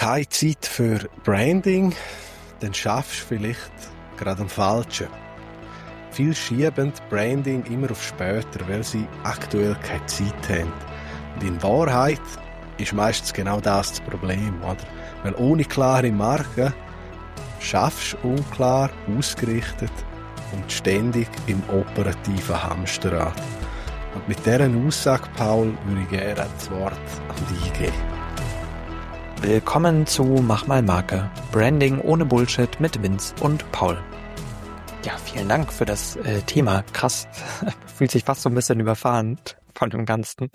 Keine Zeit für Branding, dann schaffst du vielleicht gerade am Falschen. Viele schieben Branding immer auf später, weil sie aktuell keine Zeit haben. Und in Wahrheit ist meistens genau das Problem, oder? Weil ohne klare Marke schaffst du unklar, ausgerichtet und ständig im operativen Hamsterrad. Und mit dieser Aussage, Paul, würde ich gerne das Wort an dich geben. Willkommen zu Mach mal Marke. Branding ohne Bullshit mit Vince und Paul. Ja, vielen Dank für das Thema. Krass, fühlt sich fast so ein bisschen überfahren von dem Ganzen.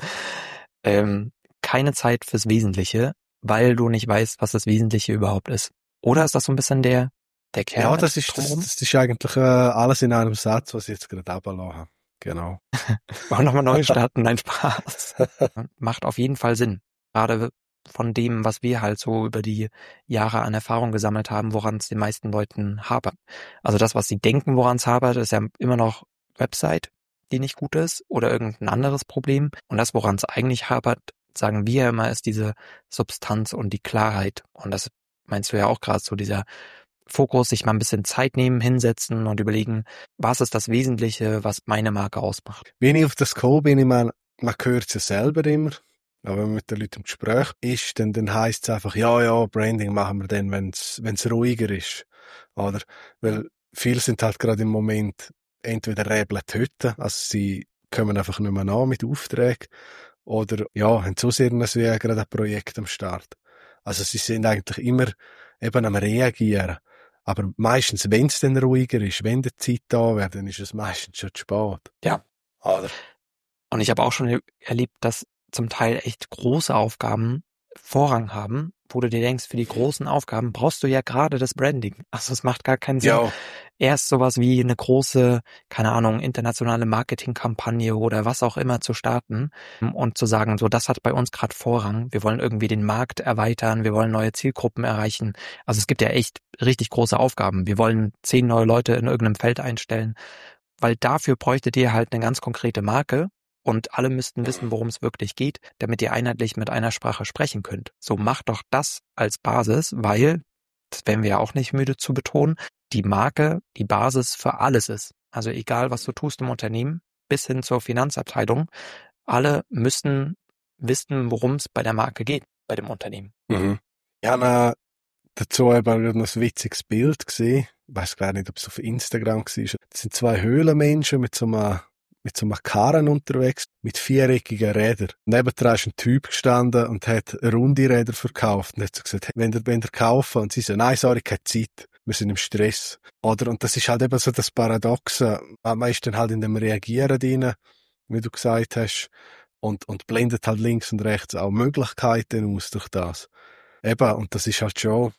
Keine Zeit fürs Wesentliche, weil du nicht weißt, was das Wesentliche überhaupt ist. Oder ist das so ein bisschen der Kern? Ja, das ist eigentlich alles in einem Satz, was ich jetzt gerade abgelassen habe. Genau. Wollen wir nochmal neu starten? Nein, Spaß. Macht auf jeden Fall Sinn. Gerade von dem, was wir halt so über die Jahre an Erfahrung gesammelt haben, woran es den meisten Leuten hapert. Also das, was sie denken, woran es hapert, ist ja immer noch Website, die nicht gut ist oder irgendein anderes Problem. Und das, woran es eigentlich hapert, sagen wir immer, ist diese Substanz und die Klarheit. Und das meinst du ja auch gerade so, dieser Fokus, sich mal ein bisschen Zeit nehmen, hinsetzen und überlegen, was ist das Wesentliche, was meine Marke ausmacht. Wenn ich auf das gekommen bin, ich meine, man hört es ja selber immer, aber wenn man mit den Leuten im Gespräch ist, dann heisst es einfach, ja, Branding machen wir dann, wenn's ruhiger ist. Oder? Weil viele sind halt gerade im Moment entweder rebeln die Hütte, also sie kommen einfach nicht mehr nach mit Aufträgen, oder ja, haben zu sehr gerade ein Projekt am Start. Also sie sind eigentlich immer eben am Reagieren. Aber meistens, wenn es dann ruhiger ist, wenn die Zeit da wäre, dann ist es meistens schon zu spät. Ja. Oder? Und ich habe auch schon erlebt, dass zum Teil echt große Aufgaben Vorrang haben, wo du dir denkst, für die großen Aufgaben brauchst du ja gerade das Branding. Also es macht gar keinen Sinn. Ja. Erst sowas wie eine große, keine Ahnung, internationale Marketingkampagne oder was auch immer zu starten und zu sagen, so, das hat bei uns gerade Vorrang. Wir wollen irgendwie den Markt erweitern, wir wollen neue Zielgruppen erreichen. Also es gibt ja echt richtig große Aufgaben. Wir wollen 10 neue Leute in irgendeinem Feld einstellen, weil dafür bräuchtet ihr halt eine ganz konkrete Marke. Und alle müssten wissen, worum es wirklich geht, damit ihr einheitlich mit einer Sprache sprechen könnt. So macht doch das als Basis, weil, das werden wir ja auch nicht müde zu betonen, die Marke die Basis für alles ist. Also egal, was du tust im Unternehmen, bis hin zur Finanzabteilung, alle müssen wissen, worum es bei der Marke geht, bei dem Unternehmen. Mhm. Ich habe dazu eben noch ein witziges Bild gesehen. Ich weiss gar nicht, ob es auf Instagram war. Das sind 2 Höhlenmenschen mit so einem Karren unterwegs, mit 4-eckigen Rädern. Nebendran ist ein Typ gestanden und hat runde Räder verkauft. Und hat so gesagt, wenn ihr kaufen? Und sie so, nein, sorry, keine Zeit. Wir sind im Stress. Oder? Und das ist halt eben so das Paradoxe. Man ist dann halt in dem Reagieren drin, wie du gesagt hast, und blendet halt links und rechts auch Möglichkeiten aus durch das. Eben, und das ist halt schon,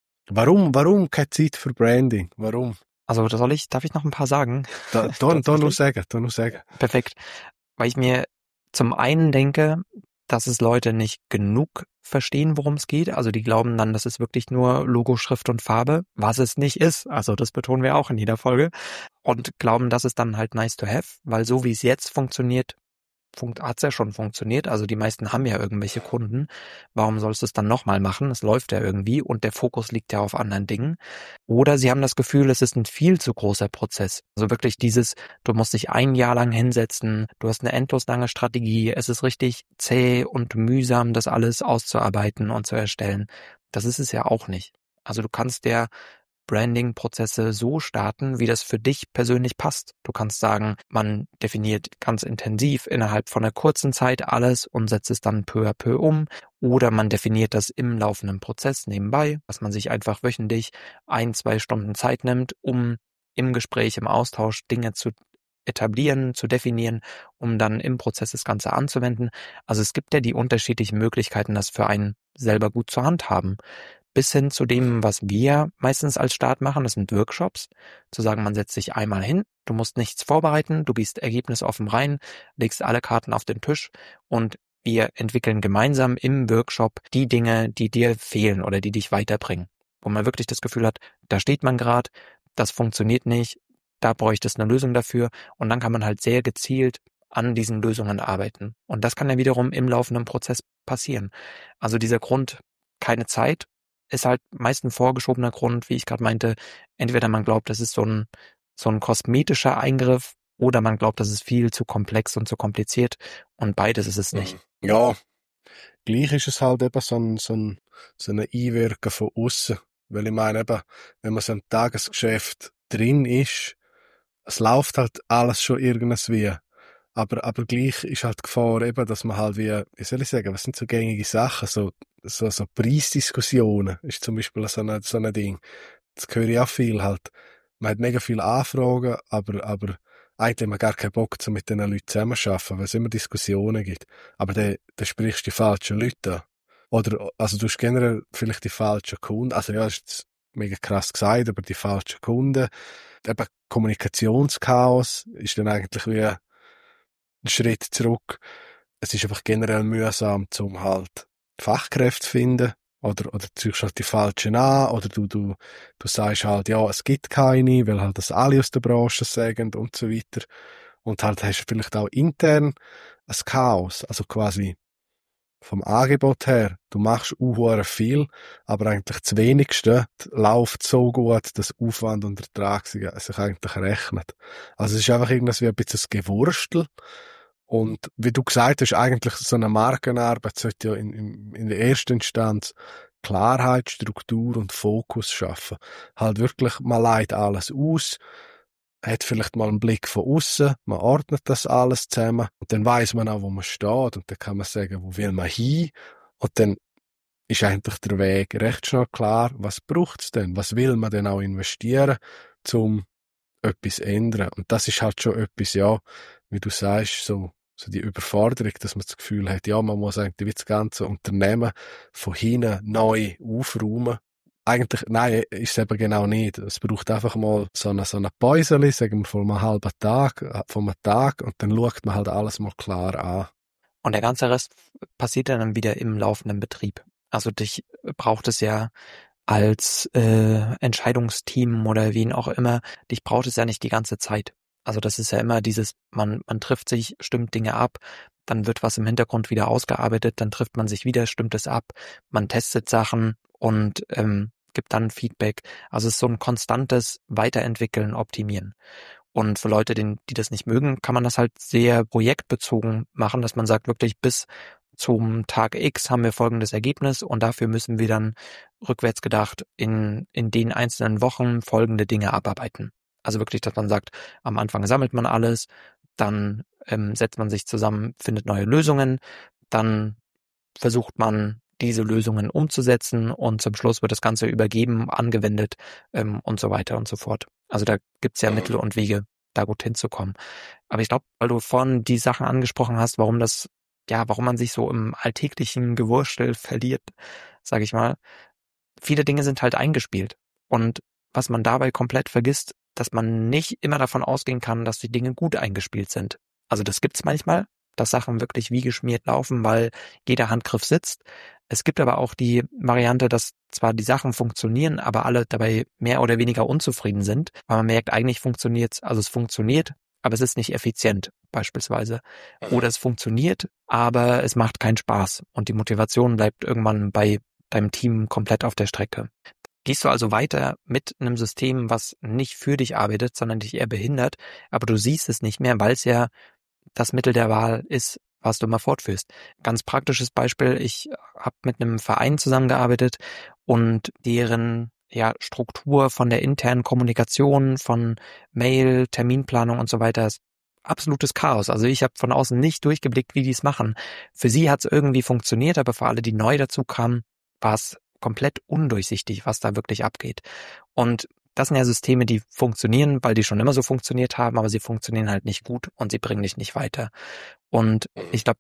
warum keine Zeit für Branding? Warum? Also darf ich noch ein paar sagen? Da nur sagen. Perfekt. Weil ich mir zum einen denke, dass es Leute nicht genug verstehen, worum es geht. Also die glauben dann, das ist wirklich nur Logo, Schrift und Farbe, was es nicht ist. Also das betonen wir auch in jeder Folge. Und glauben, das ist dann halt nice to have, weil so wie es jetzt funktioniert, hat es ja schon funktioniert. Also die meisten haben ja irgendwelche Kunden. Warum sollst du es dann nochmal machen? Es läuft ja irgendwie und der Fokus liegt ja auf anderen Dingen. Oder sie haben das Gefühl, es ist ein viel zu großer Prozess. Also wirklich du musst dich ein Jahr lang hinsetzen, du hast eine endlos lange Strategie, es ist richtig zäh und mühsam, das alles auszuarbeiten und zu erstellen. Das ist es ja auch nicht. Also du kannst Branding-Prozesse so starten, wie das für dich persönlich passt. Du kannst sagen, man definiert ganz intensiv innerhalb von einer kurzen Zeit alles und setzt es dann peu à peu um. Oder man definiert das im laufenden Prozess nebenbei, dass man sich einfach wöchentlich 1-2 Stunden Zeit nimmt, um im Gespräch, im Austausch Dinge zu etablieren, zu definieren, um dann im Prozess das Ganze anzuwenden. Also es gibt ja die unterschiedlichen Möglichkeiten, das für einen selber gut zur Hand haben. Bis hin zu dem, was wir meistens als Start machen, das sind Workshops. Zu sagen, man setzt sich einmal hin, du musst nichts vorbereiten, du gehst ergebnisoffen rein, legst alle Karten auf den Tisch und wir entwickeln gemeinsam im Workshop die Dinge, die dir fehlen oder die dich weiterbringen. Wo man wirklich das Gefühl hat, da steht man gerade, das funktioniert nicht, da bräuchte es eine Lösung dafür und dann kann man halt sehr gezielt an diesen Lösungen arbeiten. Und das kann ja wiederum im laufenden Prozess passieren. Also dieser Grund, keine Zeit, ist halt meist ein vorgeschobener Grund, wie ich gerade meinte. Entweder man glaubt, das ist so ein kosmetischer Eingriff, oder man glaubt, das ist viel zu komplex und zu kompliziert, und beides ist es nicht. Ja, gleich ist es halt eben so ein Einwirken von außen. Weil ich meine eben, wenn man so im Tagesgeschäft drin ist, es läuft halt alles schon irgendwie. Aber gleich ist halt die Gefahr eben, dass man halt wie soll ich sagen, was sind so gängige Sachen? So Preisdiskussionen ist zum Beispiel so ein Ding. Das höre ich auch viel halt. Man hat mega viele Anfragen, aber eigentlich hat man gar keinen Bock, so mit diesen Leuten zusammenzuarbeiten, weil es immer Diskussionen gibt. Aber dann sprichst du die falschen Leute an. Oder, also du hast generell vielleicht die falschen Kunden. Also ja, das ist jetzt mega krass gesagt, aber die falschen Kunden. Eben Kommunikationschaos ist dann eigentlich wie ein Schritt zurück. Es ist einfach generell mühsam, zum halt Fachkräfte zu finden. Oder ziehst halt die falschen an, oder du sagst halt, ja, es gibt keine, weil halt das alle aus der Branche sagen und so weiter. Und halt hast du vielleicht auch intern ein Chaos. Also quasi vom Angebot her, du machst viel, aber eigentlich das Wenigste läuft so gut, dass Aufwand und Ertrag sich eigentlich rechnet. Also es ist einfach irgendwas wie ein bisschen ein Gewurstel. Und wie du gesagt hast, eigentlich so eine Markenarbeit sollte ja in der ersten Instanz Klarheit, Struktur und Fokus schaffen. Halt wirklich, man leitet alles aus, hat vielleicht mal einen Blick von außen, man ordnet das alles zusammen und dann weiß man auch, wo man steht und dann kann man sagen, wo will man hin und dann ist eigentlich der Weg recht schnell klar, was braucht's denn, was will man denn auch investieren, um etwas zu ändern. Und das ist halt schon etwas, ja, wie du sagst, so die Überforderung, dass man das Gefühl hat, ja, man muss eigentlich wie das ganze Unternehmen von hinten neu aufräumen. Eigentlich, nein, ist es eben genau nicht. Es braucht einfach mal so eine Päuseli, sagen wir von einem halben Tag, von einem Tag, und dann schaut man halt alles mal klar an. Und der ganze Rest passiert dann wieder im laufenden Betrieb. Also dich braucht es ja als Entscheidungsteam oder wen auch immer, dich braucht es ja nicht die ganze Zeit. Also das ist ja immer dieses, man trifft sich, stimmt Dinge ab, dann wird was im Hintergrund wieder ausgearbeitet, dann trifft man sich wieder, stimmt es ab, man testet Sachen und gibt dann Feedback. Also es ist so ein konstantes Weiterentwickeln, Optimieren. Und für Leute, die das nicht mögen, kann man das halt sehr projektbezogen machen, dass man sagt, wirklich bis zum Tag X haben wir folgendes Ergebnis und dafür müssen wir dann rückwärts gedacht in den einzelnen Wochen folgende Dinge abarbeiten. Also wirklich, dass man sagt, am Anfang sammelt man alles, dann setzt man sich zusammen, findet neue Lösungen, dann versucht man diese Lösungen umzusetzen und zum Schluss wird das Ganze übergeben, angewendet und so weiter und so fort. Also da gibt's ja Mittel und Wege, da gut hinzukommen. Aber ich glaube, weil du vorhin die Sachen angesprochen hast, warum man sich so im alltäglichen Gewurstel verliert, sage ich mal. Viele Dinge sind halt eingespielt. Und was man dabei komplett vergisst, dass man nicht immer davon ausgehen kann, dass die Dinge gut eingespielt sind. Also das gibt's manchmal, dass Sachen wirklich wie geschmiert laufen, weil jeder Handgriff sitzt. Es gibt aber auch die Variante, dass zwar die Sachen funktionieren, aber alle dabei mehr oder weniger unzufrieden sind, weil man merkt, eigentlich funktioniert's, also es funktioniert, aber es ist nicht effizient, beispielsweise. Oder es funktioniert, aber es macht keinen Spaß und die Motivation bleibt irgendwann bei deinem Team komplett auf der Strecke. Gehst du also weiter mit einem System, was nicht für dich arbeitet, sondern dich eher behindert, aber du siehst es nicht mehr, weil es ja das Mittel der Wahl ist, was du immer fortführst. Ganz praktisches Beispiel, ich habe mit einem Verein zusammengearbeitet und deren Struktur von der internen Kommunikation, von Mail, Terminplanung und so weiter ist absolutes Chaos. Also ich habe von außen nicht durchgeblickt, wie die es machen. Für sie hat es irgendwie funktioniert, aber für alle, die neu dazu kamen, war es komplett undurchsichtig, was da wirklich abgeht. Und das sind ja Systeme, die funktionieren, weil die schon immer so funktioniert haben, aber sie funktionieren halt nicht gut und sie bringen dich nicht weiter. Und ich glaube,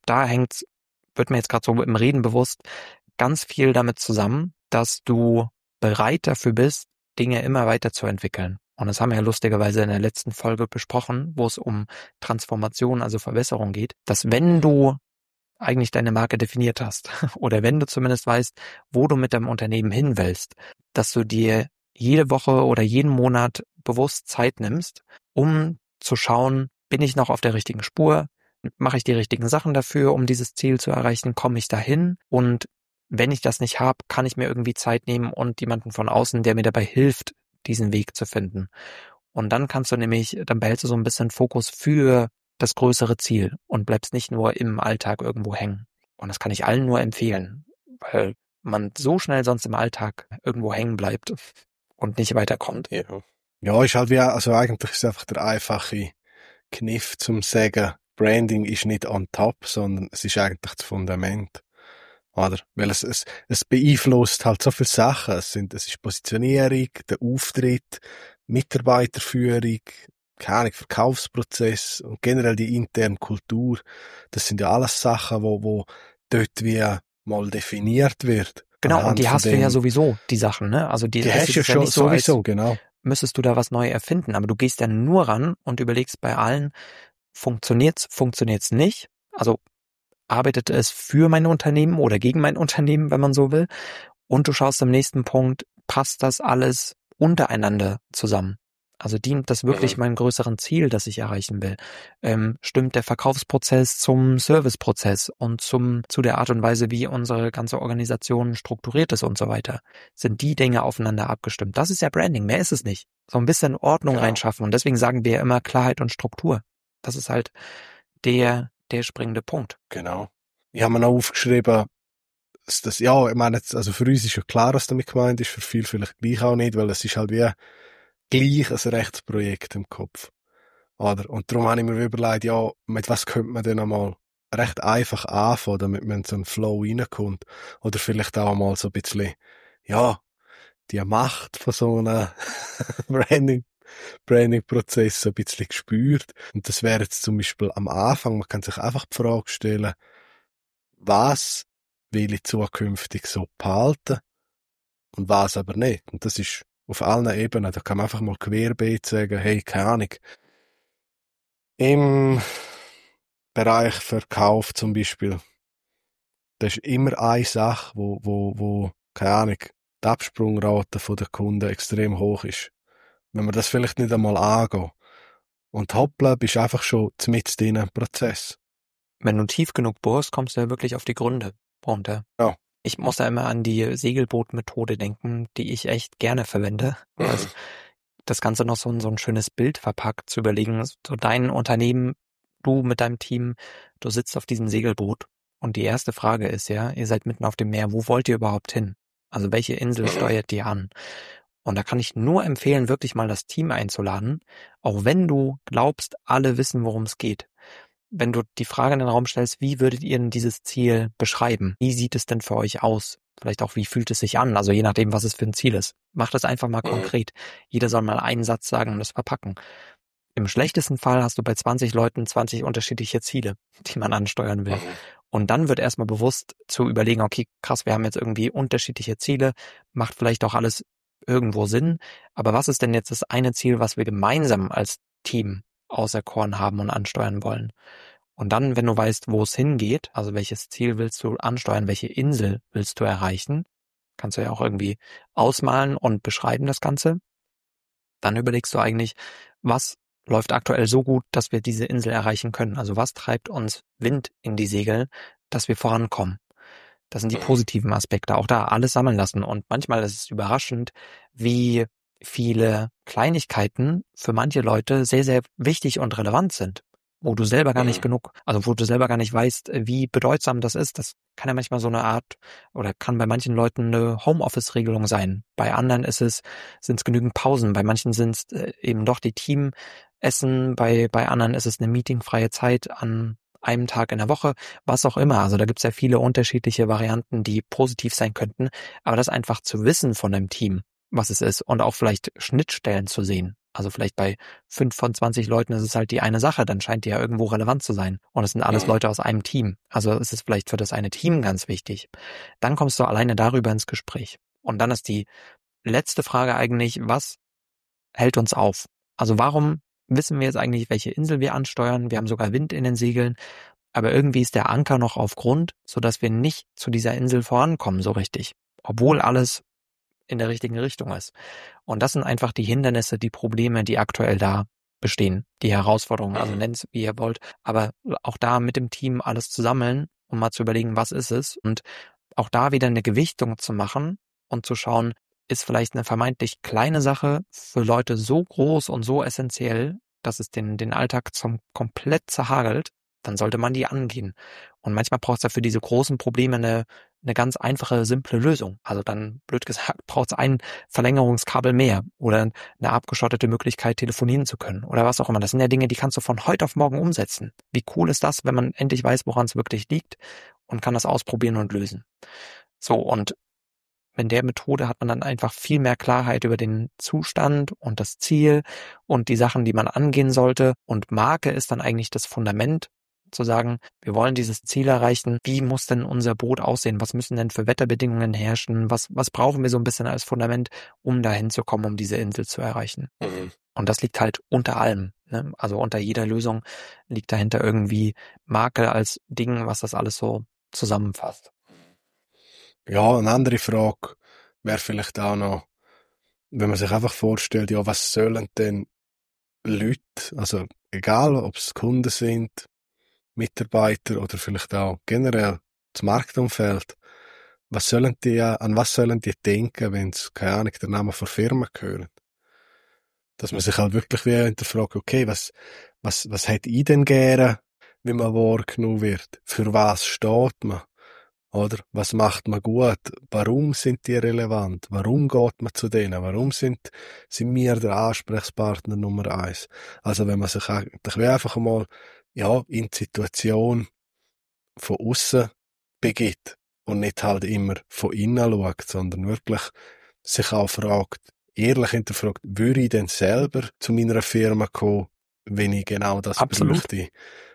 wird mir jetzt gerade so im Reden bewusst, ganz viel damit zusammen, dass du bereit dafür bist, Dinge immer weiter zu entwickeln. Und das haben wir ja lustigerweise in der letzten Folge besprochen, wo es um Transformation, also Verbesserung geht, dass wenn du eigentlich deine Marke definiert hast oder wenn du zumindest weißt, wo du mit deinem Unternehmen hin willst, dass du dir jede Woche oder jeden Monat bewusst Zeit nimmst, um zu schauen, bin ich noch auf der richtigen Spur, mache ich die richtigen Sachen dafür, um dieses Ziel zu erreichen, komme ich dahin und wenn ich das nicht habe, kann ich mir irgendwie Zeit nehmen und jemanden von außen, der mir dabei hilft, diesen Weg zu finden. Und dann dann behältst du so ein bisschen Fokus für das größere Ziel und bleibst nicht nur im Alltag irgendwo hängen. Und das kann ich allen nur empfehlen, weil man so schnell sonst im Alltag irgendwo hängen bleibt und nicht weiterkommt. Ja. Ja, ist halt wie, also eigentlich ist es einfach der einfache Kniff zum sagen, Branding ist nicht on top, sondern es ist eigentlich das Fundament. Oder? Weil es beeinflusst halt so viele Sachen. Es ist Positionierung, der Auftritt, Mitarbeiterführung, keine Ahnung, Verkaufsprozess und generell die interne Kultur. Das sind ja alles Sachen, wo dort wie mal definiert wird. Genau, und Anhand die von hast du ja dem, sowieso, die Sachen, ne? Also die es hast du ja ist ja schon nicht so, als sowieso, genau. müsstest du da was neu erfinden, aber du gehst ja nur ran und überlegst bei allen, funktioniert's nicht? Also arbeitet es für mein Unternehmen oder gegen mein Unternehmen, wenn man so will? Und du schaust am nächsten Punkt, passt das alles untereinander zusammen? Also dient das wirklich meinem größeren Ziel, das ich erreichen will? Stimmt der Verkaufsprozess zum Serviceprozess und zu der Art und Weise, wie unsere ganze Organisation strukturiert ist und so weiter? Sind die Dinge aufeinander abgestimmt? Das ist ja Branding, mehr ist es nicht. So ein bisschen Ordnung Genau. reinschaffen und deswegen sagen wir ja immer Klarheit und Struktur. Das ist halt der springende Punkt. Genau. Ich habe mir noch aufgeschrieben, ja, ich meine, also für uns ist ja klar, was damit gemeint ist, für viele vielleicht gleich auch nicht, weil es ist halt wie gleich ein Rechtsprojekt im Kopf. Oder? Und darum habe ich mir überlegt, ja, mit was könnte man denn einmal recht einfach anfangen, damit man in so einen Flow reinkommt. Oder vielleicht auch mal so ein bisschen, ja, die Macht von so einem Branding-Prozess so ein bisschen gespürt. Und das wäre jetzt zum Beispiel am Anfang, man kann sich einfach die Frage stellen, was will ich zukünftig so behalten und was aber nicht. Und das ist auf allen Ebenen. Da kann man einfach mal querbeet sagen, hey, keine Ahnung, im Bereich Verkauf zum Beispiel, das ist immer eine Sache, wo, keine Ahnung, die Absprungrate der Kunden extrem hoch ist. Wenn man das vielleicht nicht einmal angeht. Und hoppla, bist einfach schon mitten in einem Prozess. Wenn du tief genug bohrst, kommst du ja wirklich auf die Gründe runter. Ja. Ich muss da immer an die Segelboot-Methode denken, die ich echt gerne verwende. Also das Ganze noch so ein schönes Bild verpackt, zu überlegen, so dein Unternehmen, du mit deinem Team, du sitzt auf diesem Segelboot und die erste Frage ist ja, ihr seid mitten auf dem Meer, wo wollt ihr überhaupt hin? Also welche Insel steuert ihr an? Und da kann ich nur empfehlen, wirklich mal das Team einzuladen, auch wenn du glaubst, alle wissen, worum es geht. Wenn du die Frage in den Raum stellst, wie würdet ihr denn dieses Ziel beschreiben? Wie sieht es denn für euch aus? Vielleicht auch, wie fühlt es sich an? Also je nachdem, was es für ein Ziel ist. Macht das einfach mal konkret. Jeder soll mal einen Satz sagen und das verpacken. Im schlechtesten Fall hast du bei 20 Leuten 20 unterschiedliche Ziele, die man ansteuern will. Und dann wird erstmal bewusst zu überlegen, okay, krass, wir haben jetzt irgendwie unterschiedliche Ziele, macht vielleicht auch alles irgendwo Sinn, aber was ist denn jetzt das eine Ziel, was wir gemeinsam als Team auserkoren haben und ansteuern wollen? Und dann, wenn du weißt, wo es hingeht, also welches Ziel willst du ansteuern, welche Insel willst du erreichen, kannst du ja auch irgendwie ausmalen und beschreiben das Ganze. Dann überlegst du eigentlich, was läuft aktuell so gut, dass wir diese Insel erreichen können. Also was treibt uns Wind in die Segel, dass wir vorankommen. Das sind die positiven Aspekte. Auch da alles sammeln lassen. Und manchmal ist es überraschend, wie viele Kleinigkeiten für manche Leute sehr, sehr wichtig und relevant sind. Wo du selber gar nicht wo du selber gar nicht weißt, wie bedeutsam das ist. Das kann ja manchmal so eine Art oder kann bei manchen Leuten eine Homeoffice-Regelung sein. Bei anderen sind es genügend Pausen. Bei manchen sind es eben doch die Teamessen. Bei anderen ist es eine meetingfreie Zeit an einem Tag in der Woche, was auch immer. Also da gibt es ja viele unterschiedliche Varianten, die positiv sein könnten. Aber das einfach zu wissen von einem Team, was es ist und auch vielleicht Schnittstellen zu sehen. Also vielleicht bei 5 von 20 Leuten ist es halt die eine Sache, dann scheint die ja irgendwo relevant zu sein. Und es sind alles Leute aus einem Team. Also es ist vielleicht für das eine Team ganz wichtig. Dann kommst du alleine darüber ins Gespräch. Und dann ist die letzte Frage eigentlich, was hält uns auf? Also warum wissen wir jetzt eigentlich, welche Insel wir ansteuern? Wir haben sogar Wind in den Segeln. Aber irgendwie ist der Anker noch auf Grund, sodass wir nicht zu dieser Insel vorankommen so richtig. Obwohl alles in der richtigen Richtung ist. Und das sind einfach die Hindernisse, die Probleme, die aktuell da bestehen. Die Herausforderungen, also nennt es, wie ihr wollt. Aber auch da mit dem Team alles zu sammeln, um mal zu überlegen, was ist es? Und auch da wieder eine Gewichtung zu machen und zu schauen, ist vielleicht eine vermeintlich kleine Sache für Leute so groß und so essentiell, dass es den Alltag komplett zerhagelt, dann sollte man die angehen. Und manchmal braucht es dafür diese großen Probleme eine ganz einfache, simple Lösung. Also dann, blöd gesagt, braucht es ein Verlängerungskabel mehr oder eine abgeschottete Möglichkeit, telefonieren zu können oder was auch immer. Das sind ja Dinge, die kannst du von heute auf morgen umsetzen. Wie cool ist das, wenn man endlich weiß, woran es wirklich liegt und kann das ausprobieren und lösen. So, und mit der Methode hat man dann einfach viel mehr Klarheit über den Zustand und das Ziel und die Sachen, die man angehen sollte. Und Marke ist dann eigentlich das Fundament, zu sagen, wir wollen dieses Ziel erreichen. Wie muss denn unser Boot aussehen? Was müssen denn für Wetterbedingungen herrschen? Was brauchen wir so ein bisschen als Fundament, um dahin zu kommen, um diese Insel zu erreichen? Mhm. Und das liegt halt unter allem. Ne? Also unter jeder Lösung liegt dahinter irgendwie Marke als Ding, was das alles so zusammenfasst. Ja, eine andere Frage wäre vielleicht auch noch, wenn man sich einfach vorstellt, ja, was sollen denn Leute, also egal, ob es Kunden sind, Mitarbeiter oder vielleicht auch generell das Marktumfeld, an was sollen die denken, wenn sie, keine Ahnung, der Name von Firma hören? Dass man sich halt wirklich wieder hinterfragt, okay, was hätte ich denn gerne, wie man wahrgenommen wird? Für was steht man? Oder was macht man gut? Warum sind die relevant? Warum geht man zu denen? Warum sind wir der Ansprechpartner Nummer 1? Also wenn man sich eigentlich einfach mal in die Situation von außen begibt und nicht halt immer von innen schaut, sondern wirklich sich auch fragt, ehrlich hinterfragt, würde ich denn selber zu meiner Firma kommen, wenn ich genau das bräuchte?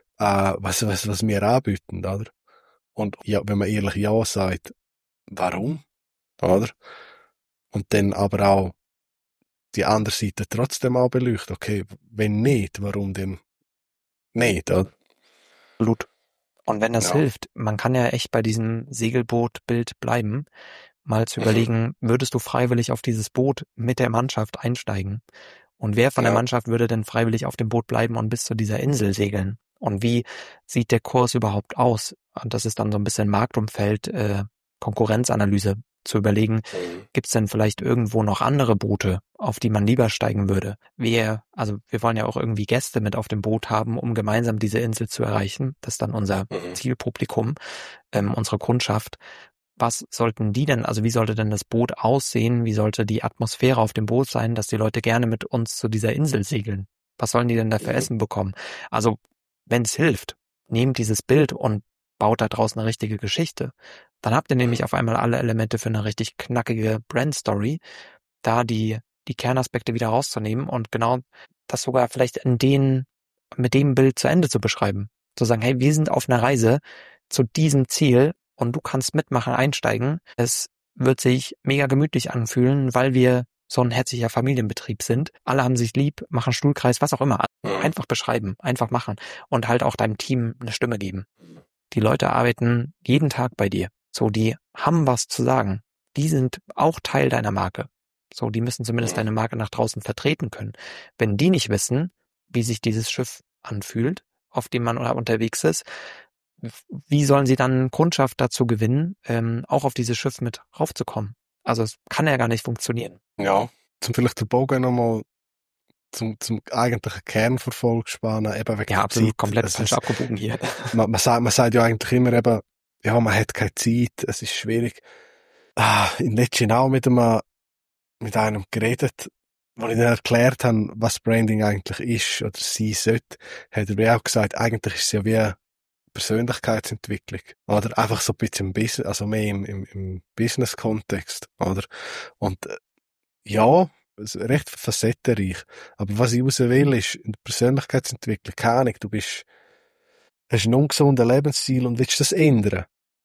Was wir anbieten, oder? Und ja, wenn man ehrlich Ja sagt, warum? Oder? Und dann aber auch die andere Seite trotzdem auch beleuchtet. Okay, wenn nicht, warum denn nicht? Oder? Absolut. Und wenn das hilft, man kann ja echt bei diesem Segelbootbild bleiben, mal zu überlegen, würdest du freiwillig auf dieses Boot mit der Mannschaft einsteigen? Und wer von der Mannschaft würde denn freiwillig auf dem Boot bleiben und bis zu dieser Insel segeln? Und wie sieht der Kurs überhaupt aus? Und das ist dann so ein bisschen Marktumfeld, Konkurrenzanalyse zu überlegen, gibt es denn vielleicht irgendwo noch andere Boote, auf die man lieber steigen würde? Wir wollen ja auch irgendwie Gäste mit auf dem Boot haben, um gemeinsam diese Insel zu erreichen. Das ist dann unser Zielpublikum, unsere Kundschaft. Was sollten die denn, also wie sollte denn das Boot aussehen? Wie sollte die Atmosphäre auf dem Boot sein, dass die Leute gerne mit uns zu dieser Insel segeln? Was sollen die denn da für Essen bekommen? Also, wenn es hilft, nehmt dieses Bild und baut da draußen eine richtige Geschichte. Dann habt ihr nämlich auf einmal alle Elemente für eine richtig knackige Brand-Story, da die Kernaspekte wieder rauszunehmen und genau das sogar vielleicht mit dem Bild zu Ende zu beschreiben. Zu sagen, hey, wir sind auf einer Reise zu diesem Ziel und du kannst mitmachen, einsteigen. Es wird sich mega gemütlich anfühlen, weil wir so ein herzlicher Familienbetrieb sind. Alle haben sich lieb, machen Stuhlkreis, was auch immer. Einfach beschreiben, einfach machen und halt auch deinem Team eine Stimme geben. Die Leute arbeiten jeden Tag bei dir. So, die haben was zu sagen. Die sind auch Teil deiner Marke. So, die müssen zumindest deine Marke nach draußen vertreten können. Wenn die nicht wissen, wie sich dieses Schiff anfühlt, auf dem man unterwegs ist, wie sollen sie dann Kundschaft dazu gewinnen, auch auf dieses Schiff mit raufzukommen? Also es kann ja gar nicht funktionieren. Ja, vielleicht den Bogen nochmal zum eigentlichen Kernverfolg spannen, eben wegen ja, absolut Zeit. Komplett falsch abgebogen hier. Man sagt ja eigentlich immer eben, ja, man hat keine Zeit, es ist schwierig. In letzten auch mit einem geredet, wo ich dann erklärt habe, was Branding eigentlich ist oder sein sollte, hat er mir auch gesagt, eigentlich ist es ja wie Persönlichkeitsentwicklung. Oder einfach so ein bisschen im Business, also mehr im Business-Kontext, oder? Und ja, recht facettenreich. Aber was ich raus will, ist in der Persönlichkeitsentwicklung, keine Ahnung, hast einen ungesunden Lebensstil und willst das ändern.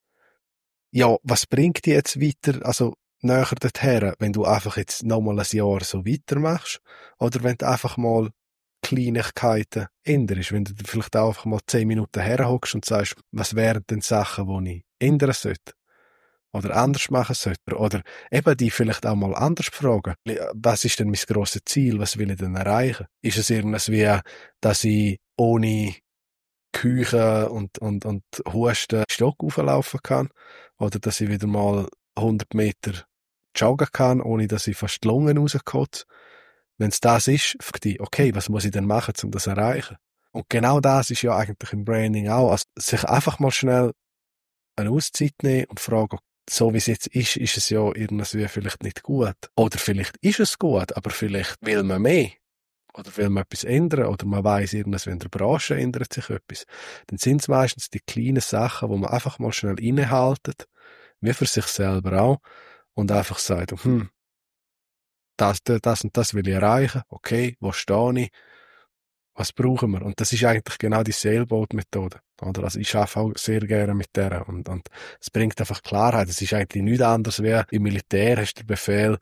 Ja, was bringt dich jetzt weiter, also näher dorthin, wenn du einfach jetzt nochmal ein Jahr so weitermachst? Oder wenn du einfach mal Kleinigkeiten änderst, wenn du vielleicht auch einfach mal 10 Minuten herhockst und sagst, was wären denn Sachen, die ich ändern sollte? Oder anders machen sollte? Oder eben die vielleicht auch mal anders fragen. Was ist denn mein grosses Ziel? Was will ich denn erreichen? Ist es irgendwas wie, dass ich ohne Küche und Husten Stock auflaufen kann. Oder dass ich wieder mal 100 Meter joggen kann, ohne dass ich fast die Lungen rauskotze. Wenn es das ist, frage ich, okay, was muss ich denn machen, um das zu erreichen? Und genau das ist ja eigentlich im Branding auch. Also sich einfach mal schnell eine Auszeit nehmen und fragen, so wie es jetzt ist es ja irgendwie vielleicht nicht gut. Oder vielleicht ist es gut, aber vielleicht will man mehr. Oder will man etwas ändern. Oder man weiss, irgendwas in der Branche ändert sich etwas. Dann sind es meistens die kleinen Sachen, wo man einfach mal schnell innehaltet, wie für sich selber auch, und einfach sagt, das und das will ich erreichen. Okay, wo stehe ich? Was brauchen wir? Und das ist eigentlich genau die Sailboat-Methode. Oder? Also ich arbeite auch sehr gerne mit der. Und es bringt einfach Klarheit. Es ist eigentlich nichts anderes wie im Militär hast du den Befehl,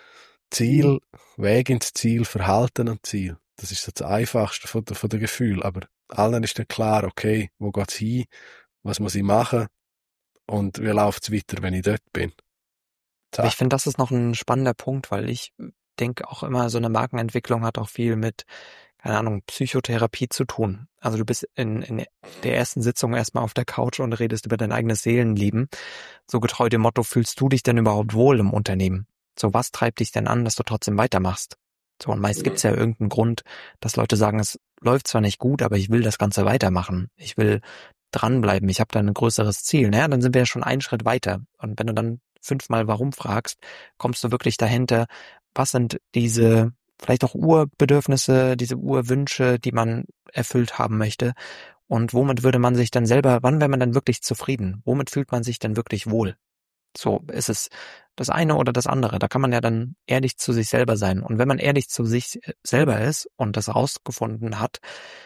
Ziel, Weg ins Ziel, Verhalten am Ziel. Das ist so das Einfachste von der Gefühl. Aber allen ist dann klar, okay, wo geht's hin? Was muss ich machen? Und wie läuft's weiter, wenn ich dort bin? Aber ich finde, das ist noch ein spannender Punkt, weil ich denke auch immer, so eine Markenentwicklung hat auch viel mit, keine Ahnung, Psychotherapie zu tun. Also du bist in der ersten Sitzung erstmal auf der Couch und redest über dein eigenes Seelenleben. So getreu dem Motto, fühlst du dich denn überhaupt wohl im Unternehmen? So, was treibt dich denn an, dass du trotzdem weitermachst? So, und meist gibt's ja irgendeinen Grund, dass Leute sagen, es läuft zwar nicht gut, aber ich will das Ganze weitermachen. Ich will dranbleiben. Ich habe da ein größeres Ziel. Naja, dann sind wir ja schon einen Schritt weiter. Und wenn du dann 5-mal warum fragst, kommst du wirklich dahinter, was sind diese vielleicht auch Urbedürfnisse, diese Urwünsche, die man erfüllt haben möchte, und womit würde man sich dann selber, wann wäre man dann wirklich zufrieden? Womit fühlt man sich dann wirklich wohl? So, ist es das eine oder das andere? Da kann man ja dann ehrlich zu sich selber sein. Und wenn man ehrlich zu sich selber ist und das rausgefunden hat,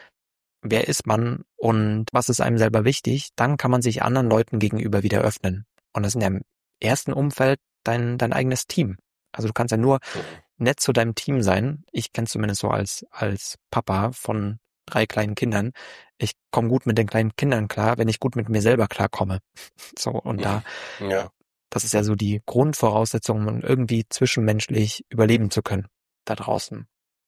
wer ist man und was ist einem selber wichtig, dann kann man sich anderen Leuten gegenüber wieder öffnen. Und das ist ja im ersten Umfeld dein eigenes Team. Also du kannst ja nur nett zu deinem Team sein. Ich kenne zumindest so als Papa von 3 kleinen Kindern. Ich komme gut mit den kleinen Kindern klar, wenn ich gut mit mir selber klarkomme. So, und Ja. das ist ja so die Grundvoraussetzung, um irgendwie zwischenmenschlich überleben zu können da draußen.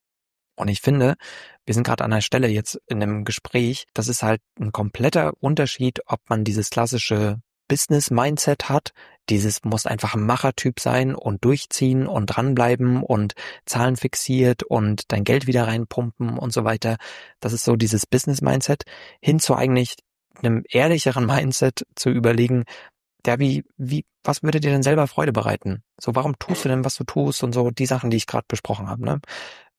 Und ich finde, wir sind gerade an einer Stelle jetzt in einem Gespräch, das ist halt ein kompletter Unterschied, ob man dieses klassische Business-Mindset hat, dieses muss einfach ein Machertyp sein und durchziehen und dranbleiben und Zahlen fixiert und dein Geld wieder reinpumpen und so weiter. Das ist so dieses Business-Mindset, hin zu eigentlich einem ehrlicheren Mindset zu überlegen, ja, was würde dir denn selber Freude bereiten? So, warum tust du denn, was du tust und so die Sachen, die ich gerade besprochen habe, ne?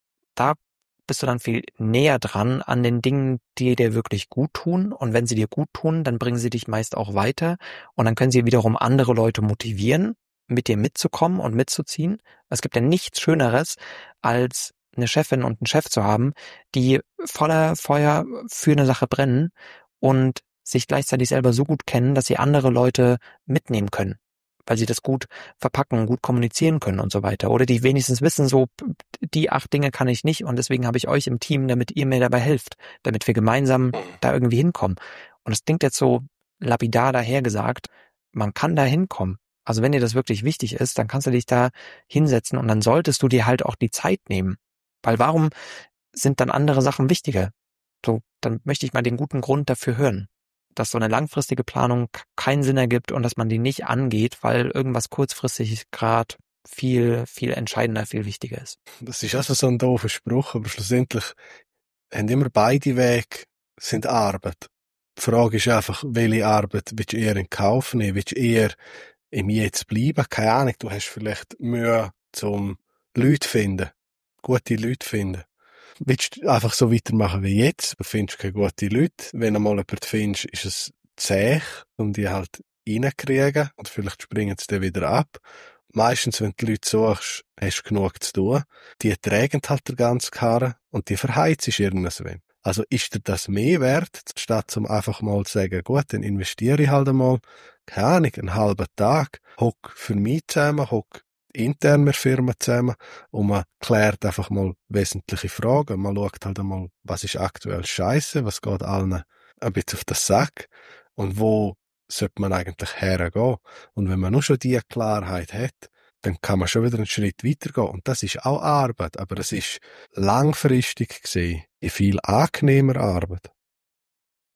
Da bist du dann viel näher dran an den Dingen, die dir wirklich gut tun. Und wenn sie dir gut tun, dann bringen sie dich meist auch weiter. Und dann können sie wiederum andere Leute motivieren, mit dir mitzukommen und mitzuziehen. Es gibt ja nichts Schöneres, als eine Chefin und einen Chef zu haben, die voller Feuer für eine Sache brennen und sich gleichzeitig selber so gut kennen, dass sie andere Leute mitnehmen können, weil sie das gut verpacken, gut kommunizieren können und so weiter. Oder die wenigstens wissen, so die 8 Dinge kann ich nicht und deswegen habe ich euch im Team, damit ihr mir dabei helft, damit wir gemeinsam da irgendwie hinkommen. Und es klingt jetzt so lapidar dahergesagt, man kann da hinkommen. Also wenn dir das wirklich wichtig ist, dann kannst du dich da hinsetzen und dann solltest du dir halt auch die Zeit nehmen. Weil warum sind dann andere Sachen wichtiger? So, dann möchte ich mal den guten Grund dafür hören, dass so eine langfristige Planung keinen Sinn ergibt und dass man die nicht angeht, weil irgendwas kurzfristig gerade viel, viel entscheidender, viel wichtiger ist. Das ist also so ein doofer Spruch, aber schlussendlich haben immer beide Wege sind Arbeit. Die Frage ist einfach, welche Arbeit willst du eher in Kauf nehmen? Willst du eher im Jetzt bleiben? Keine Ahnung, du hast vielleicht Mühe zum Leute finden, gute Leute finden. Willst du einfach so weitermachen wie jetzt? Du findest keine guten Leute. Wenn du mal jemanden findest, ist es zäh, um die halt reinkriegen und vielleicht springen sie dann wieder ab. Meistens, wenn du die Leute suchst, hast du genug zu tun. Die tragen halt den ganzen Karren und die verheizt irgendwann. Also ist dir das mehr wert, statt zum einfach mal zu sagen, gut, dann investiere ich halt einmal, keine Ahnung, einen halben Tag, hock für mich zusammen, hock intern mit Firmen zusammen und man klärt einfach mal wesentliche Fragen. Man schaut halt einmal, was ist aktuell Scheiße, was geht allen ein bisschen auf den Sack und wo sollte man eigentlich hergehen. Und wenn man nur schon diese Klarheit hat, dann kann man schon wieder einen Schritt weitergehen. Und das ist auch Arbeit, aber es ist langfristig gesehen viel angenehmer Arbeit.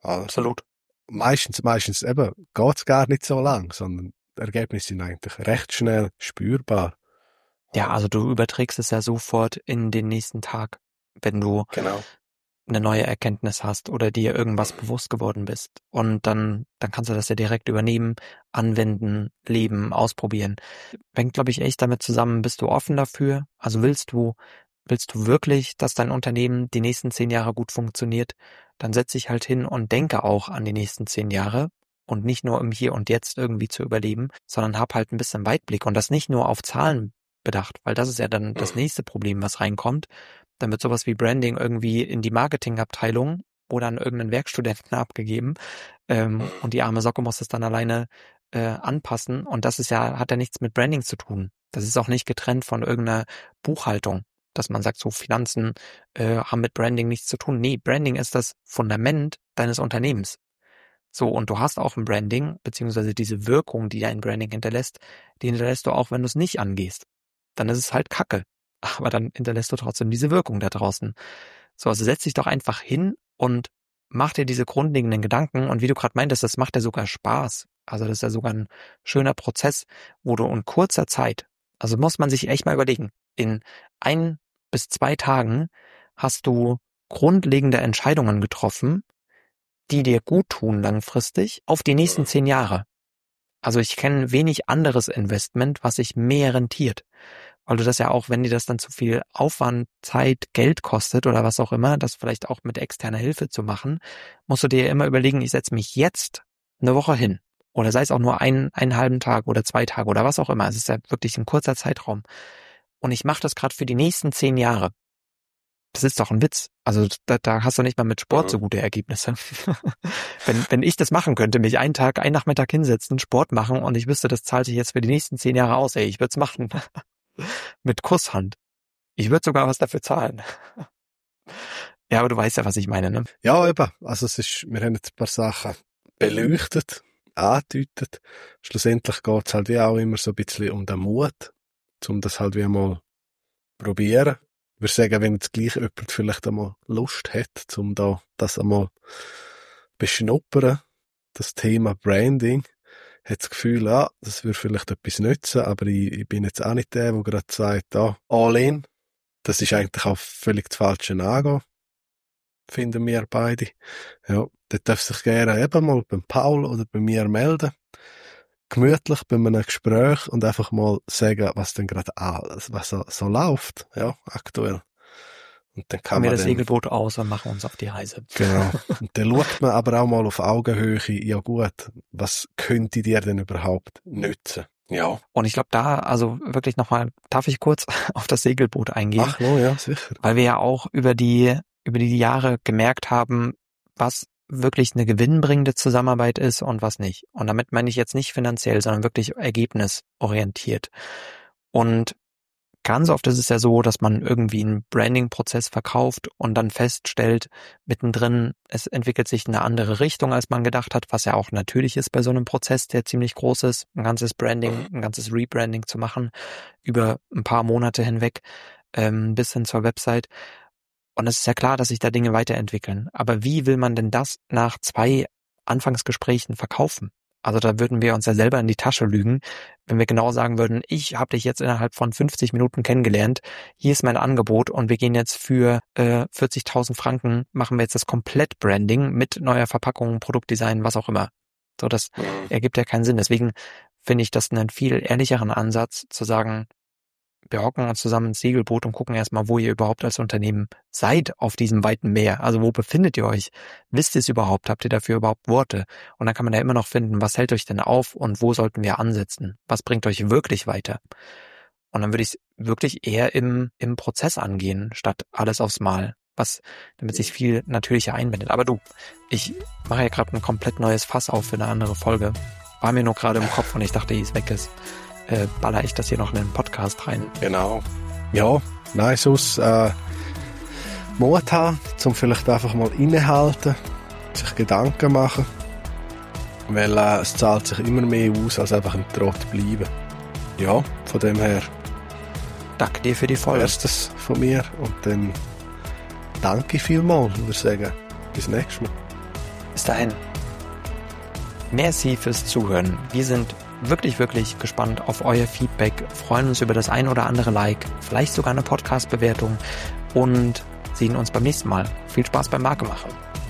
Also, Absolut. meistens eben geht's gar nicht so lang, sondern die Ergebnisse sind eigentlich recht schnell spürbar. Ja, also du überträgst es ja sofort in den nächsten Tag, wenn du Genau. eine neue Erkenntnis hast oder dir irgendwas bewusst geworden bist. Und dann kannst du das ja direkt übernehmen, anwenden, leben, ausprobieren. Hängt, glaube ich, echt damit zusammen, bist du offen dafür? Also willst du wirklich, dass dein Unternehmen die nächsten 10 Jahre gut funktioniert? Dann setz dich halt hin und denke auch an die nächsten 10 Jahre und nicht nur im Hier und Jetzt irgendwie zu überleben, sondern hab halt ein bisschen Weitblick und das nicht nur auf Zahlen bedacht, weil das ist ja dann das nächste Problem, was reinkommt. Dann wird sowas wie Branding irgendwie in die Marketingabteilung oder an irgendeinen Werkstudenten abgegeben und die arme Socke muss es dann alleine anpassen und das hat ja nichts mit Branding zu tun. Das ist auch nicht getrennt von irgendeiner Buchhaltung, dass man sagt, so Finanzen haben mit Branding nichts zu tun. Nee, Branding ist das Fundament deines Unternehmens. So, und du hast auch ein Branding, beziehungsweise diese Wirkung, die dein Branding hinterlässt, die hinterlässt du auch, wenn du es nicht angehst. Dann ist es halt Kacke. Aber dann hinterlässt du trotzdem diese Wirkung da draußen. So, also setz dich doch einfach hin und mach dir diese grundlegenden Gedanken. Und wie du gerade meintest, das macht ja sogar Spaß. Also das ist ja sogar ein schöner Prozess, wo du in kurzer Zeit, also muss man sich echt mal überlegen, in 1 bis 2 Tagen hast du grundlegende Entscheidungen getroffen, die dir gut tun langfristig auf die nächsten 10 Jahre. Also ich kenne wenig anderes Investment, was sich mehr rentiert. Weil du das ja auch, wenn dir das dann zu viel Aufwand, Zeit, Geld kostet oder was auch immer, das vielleicht auch mit externer Hilfe zu machen, musst du dir immer überlegen, ich setze mich jetzt eine Woche hin. Oder sei es auch nur einen halben Tag oder 2 Tage oder was auch immer. Es ist ja wirklich ein kurzer Zeitraum. Und ich mache das gerade für die nächsten 10 Jahre. Das ist doch ein Witz. Also da hast du nicht mal mit Sport so gute Ergebnisse. Wenn ich das machen könnte, mich einen Nachmittag hinsetzen, Sport machen und ich wüsste, das zahlt sich jetzt für die nächsten 10 Jahre aus, ey, ich würde es machen. Mit Kusshand. Ich würde sogar was dafür zahlen. Ja, aber du weißt ja, was ich meine, ne? Ja, eben. Also wir haben jetzt ein paar Sachen beleuchtet, angedeutet. Schlussendlich geht's halt wie auch immer so ein bisschen um den Mut, um das halt wie mal probieren. Ich würde sagen, wenn jetzt gleich jemand vielleicht einmal Lust hat, um das einmal beschnuppern, das Thema Branding, hat das Gefühl, ja, das würde vielleicht etwas nützen, aber ich bin jetzt auch nicht der gerade sagt, all in. Das ist eigentlich auch völlig das falsche Angehen, finden wir beide. Ja, der darf sich gerne eben mal beim Paul oder bei mir melden. Gemütlich bei einem Gespräch und einfach mal sagen, was denn gerade alles, was so läuft, ja, aktuell. Und dann kann man das Segelboot aus und machen uns auf die Reise. Genau. Und dann schaut man aber auch mal auf Augenhöhe, ja gut, was könnte dir denn überhaupt nützen? Ja. Und ich glaube also wirklich nochmal, darf ich kurz auf das Segelboot eingehen? Ach no, ja, sicher. Weil wir ja auch über die Jahre gemerkt haben, was wirklich eine gewinnbringende Zusammenarbeit ist und was nicht. Und damit meine ich jetzt nicht finanziell, sondern wirklich ergebnisorientiert. Und ganz oft ist es ja so, dass man irgendwie einen Branding-Prozess verkauft und dann feststellt, mittendrin, es entwickelt sich in eine andere Richtung, als man gedacht hat, was ja auch natürlich ist bei so einem Prozess, der ziemlich groß ist, ein ganzes Branding, ein ganzes Rebranding zu machen, über ein paar Monate hinweg, bis hin zur Website. Und es ist ja klar, dass sich da Dinge weiterentwickeln. Aber wie will man denn das nach 2 Anfangsgesprächen verkaufen? Also da würden wir uns ja selber in die Tasche lügen, wenn wir genau sagen würden, ich habe dich jetzt innerhalb von 50 Minuten kennengelernt, hier ist mein Angebot und wir gehen jetzt für 40.000 Franken, machen wir jetzt das Komplett-Branding mit neuer Verpackung, Produktdesign, was auch immer. So, das ergibt ja keinen Sinn. Deswegen finde ich das einen viel ehrlicheren Ansatz, zu sagen, wir hocken uns zusammen ins Segelboot und gucken erstmal, wo ihr überhaupt als Unternehmen seid auf diesem weiten Meer. Also wo befindet ihr euch? Wisst ihr es überhaupt? Habt ihr dafür überhaupt Worte? Und dann kann man ja immer noch finden, was hält euch denn auf und wo sollten wir ansetzen? Was bringt euch wirklich weiter? Und dann würde ich es wirklich eher im Prozess angehen, statt alles aufs Mal, damit sich viel natürlicher einbindet. Aber du, ich mache ja gerade ein komplett neues Fass auf für eine andere Folge. War mir nur gerade im Kopf und ich dachte, ehe es weg ist, baller ich das hier noch in den Podcast rein. Genau. Ja, nein, sonst Mut haben, zum vielleicht einfach mal innehalten, sich Gedanken machen, weil es zahlt sich immer mehr aus, als einfach ein Trott bleiben. Ja, von dem her. Danke dir für die Folge. Erstes von mir und dann danke vielmals, würde ich sagen. Bis nächstes Mal. Bis dahin. Merci fürs Zuhören. Wir sind wirklich, wirklich gespannt auf euer Feedback, freuen uns über das ein oder andere Like, vielleicht sogar eine Podcast-Bewertung und sehen uns beim nächsten Mal. Viel Spaß beim Marke machen.